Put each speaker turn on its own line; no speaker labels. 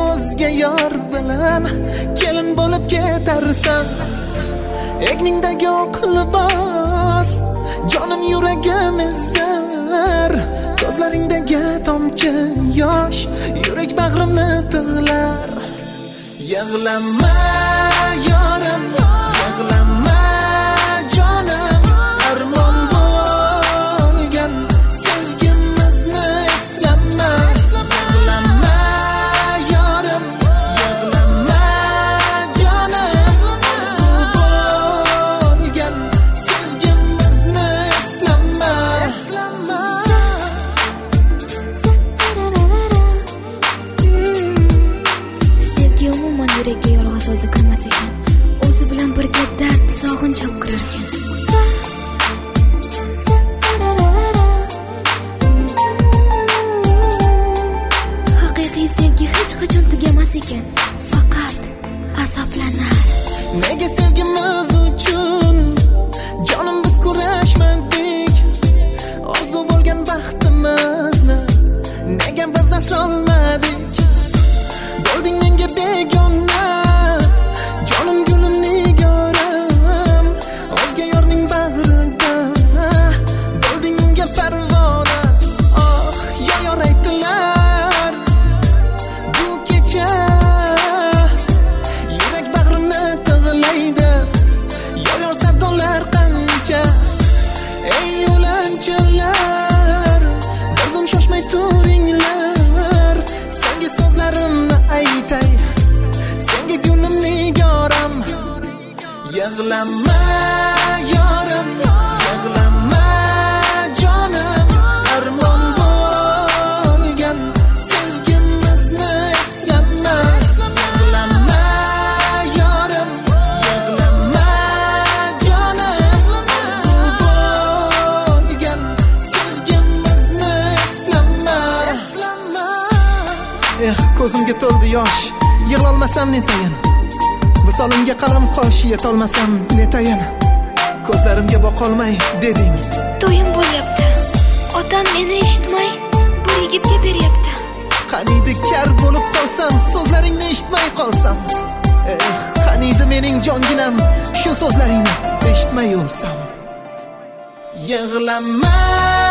o'zga yor bilan kelin bo'lib ketarsan. Egningdagi oq libos jonim yuragim ezar, ko'zlaringdagi tomchi yosh yurak bag'rimni tig'lar. Yig'lama yorim, yig'lama jonim, armon bo'lgan sevgimizni eslama. Yig'lama yorim, yig'lama jonim, orzu bo'lgan sevgimizni eslama.
Sevgi umuman yurakka yolg'iz o'zi kirmas ekan. O'zi bilan birga dard, sog'inch olib kirar ekan. Haqiqiy sevgi hech qachon tugamas ekan, faqat azoblanar.
Nega sevgimiz uchun jonim biz kurashmadik? Orzu bo'lgan baxtimizni nega biz aslolmadik? Bo'lding menga begona, jonim gulim nigoram, o'zga yorning bag'rida bo'lding unga parvona. Oh, yor aytdilar bu kecha, yurak bag'rimni tig'laydi. Yor sadolar qancha, ey yo'lanchilar, bir zum shoshmay turinglar. Senga so'zlarimni aytay, senga gulim nigoram. Yig'lama yorim, yig'lama jonim, armon bo'lgan sevgimizni eslama. Yig'lama yorim, yig'lama jonim, orzu bo'lgan sevgimizni eslama. Ko'zimga to'ldi yosh, yig'lolmasam netayin? Visolimga qalam qosh yetolmasam netayin? Ko'zlarimga boqolmay deding.
To'yim bo'lyapti. Otam meni eshitmay bu yigitga beryapti.
Qaniydi kar bo'lib qolsam, so'zlaringni eshitmay qolsam. Qaniydi mening jonginam, shu so'zlaringni eshitmay o'lsam. Yig'lama